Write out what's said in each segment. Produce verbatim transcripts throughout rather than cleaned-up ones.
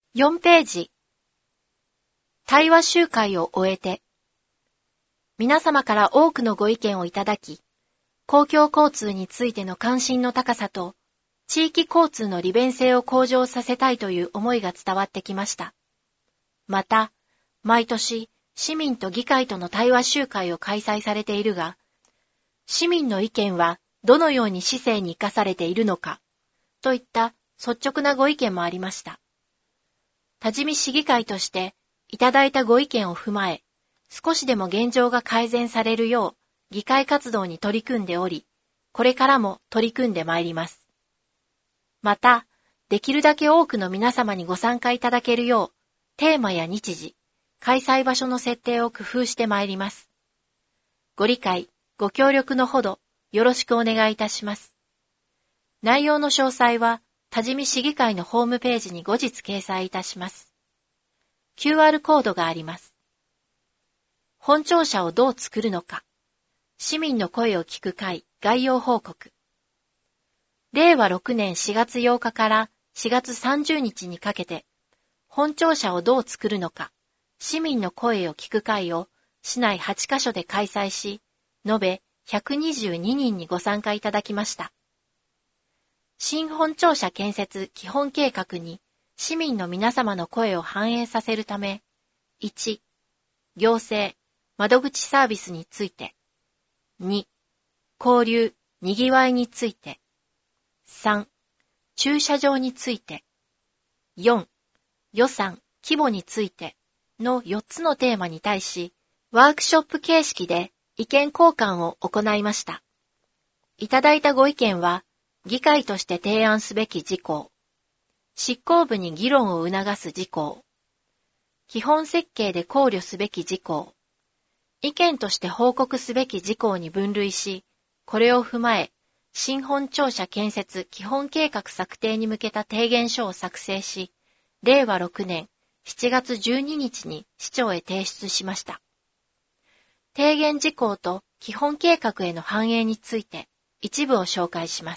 よんページ。対話集会を終えて、皆様から多くのご意見をいただき、公共交通についての関心の高さと、地域交通の利便性を向上させたいという思いが伝わってきました。また、毎年、市民と議会との対話集会を開催されているが、市民の意見はどのように市政に生かされているのか、といった率直なご意見もありました。多治見市議会として、いただいたご意見を踏まえ、少しでも現状が改善されるよう、議会活動に取り組んでおり、これからも取り組んでまいります。また、できるだけ多くの皆様にご参加いただけるよう、テーマや日時、開催場所の設定を工夫してまいります。ご理解、ご協力のほど、よろしくお願いいたします。内容の詳細は、多治見市議会のホームページに後日掲載いたします。キューアール コードがあります。本庁舎をどう作るのか。市民の声を聞く会概要報告。れいわろくねんしがつようかからしがつさんじゅうにちにかけて、本庁舎をどう作るのか、市民の声を聞く会を市内はちカ所で開催し、延べひゃくにじゅうににんにご参加いただきました。新本庁舎建設基本計画に市民の皆様の声を反映させるため、いち、行政、窓口サービスについて、に、交流、にぎわいについて、さん、駐車場について、よん、予算、規模についてのよっつのテーマに対し、ワークショップ形式で意見交換を行いました。いただいたご意見は、議会として提案すべき事項、執行部に議論を促す事項、基本設計で考慮すべき事項、意見として報告すべき事項に分類し、これを踏まえ、新本庁舎建設基本計画策定に向けた提言書を作成し、れいわろくねんしちがつじゅうににちに市長へ提出しました。提言事項と基本計画への反映について一部を紹介します。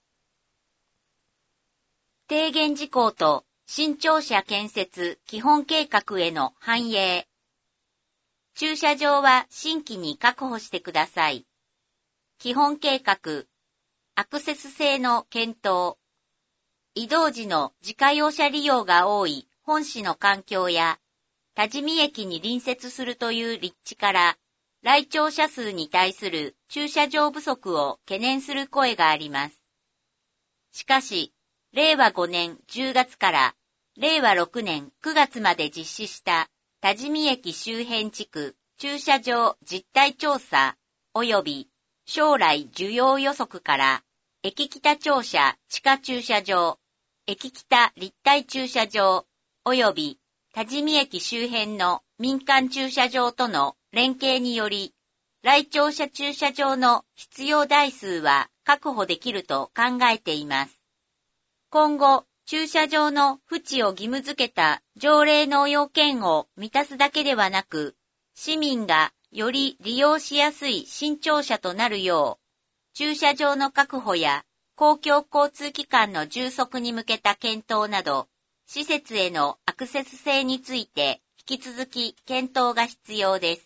提言事項と新庁舎建設基本計画への反映。駐車場は新規に確保してください。基本計画。アクセス性の検討。移動時の自家用車利用が多い本市の環境や、多治見駅に隣接するという立地から、来庁者数に対する駐車場不足を懸念する声があります。しかし、れいわごねんじゅうがつかられいわろくねんくがつまで実施した多治見駅周辺地区駐車場実態調査及び将来需要予測から駅北庁舎地下駐車場、駅北立体駐車場及び多治見駅周辺の民間駐車場との連携により、来庁舎駐車場の必要台数は確保できると考えています。今後、駐車場の付置を義務付けた条例の要件を満たすだけではなく、市民がより利用しやすい新庁舎となるよう、駐車場の確保や公共交通機関の充足に向けた検討など、施設へのアクセス性について引き続き検討が必要です。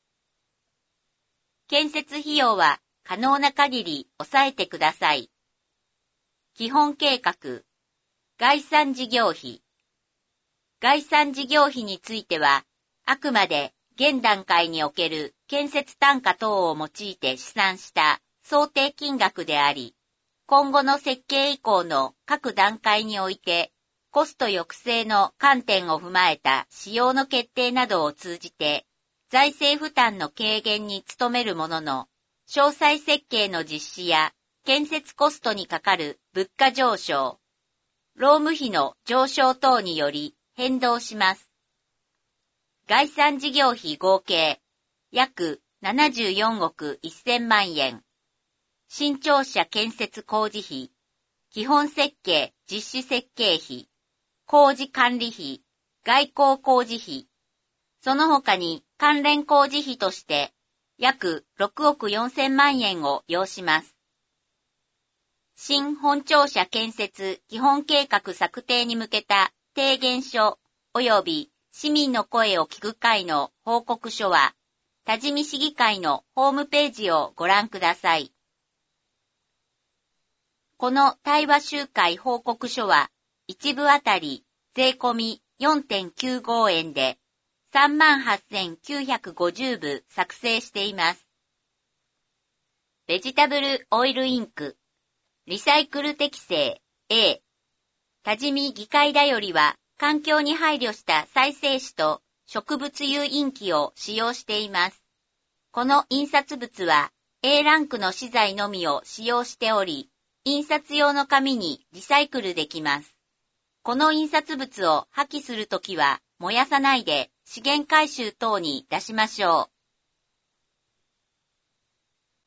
建設費用は可能な限り抑えてください。基本計画、概算事業費。概算事業費については、あくまで現段階における建設単価等を用いて試算した想定金額であり、今後の設計以降の各段階において、コスト抑制の観点を踏まえた使用の決定などを通じて、財政負担の軽減に努めるものの、詳細設計の実施や建設コストにかかる物価上昇、労務費の上昇等により変動します。概算事業費合計約ななじゅうよんおくせんまんえん。新庁舎建設工事費、基本設計実施設計費、工事管理費、外交工事費、その他に関連工事費として約ろくおくよんせんまんえんを要します。新本庁舎建設基本計画策定に向けた提言書及び市民の声を聞く会の報告書は、多治見市議会のホームページをご覧ください。この対話集会報告書は、一部あたり税込み よんてんきゅうご 円で、さんまんはっせんきゅうひゃくごじゅうぶ作成しています。ベジタブルオイルインク、リサイクル適正 A、多治見議会だよりは環境に配慮した再生紙と植物油インキを使用しています。この印刷物は A ランクの資材のみを使用しており、印刷用の紙にリサイクルできます。この印刷物を破棄するときは燃やさないで資源回収等に出しましょう。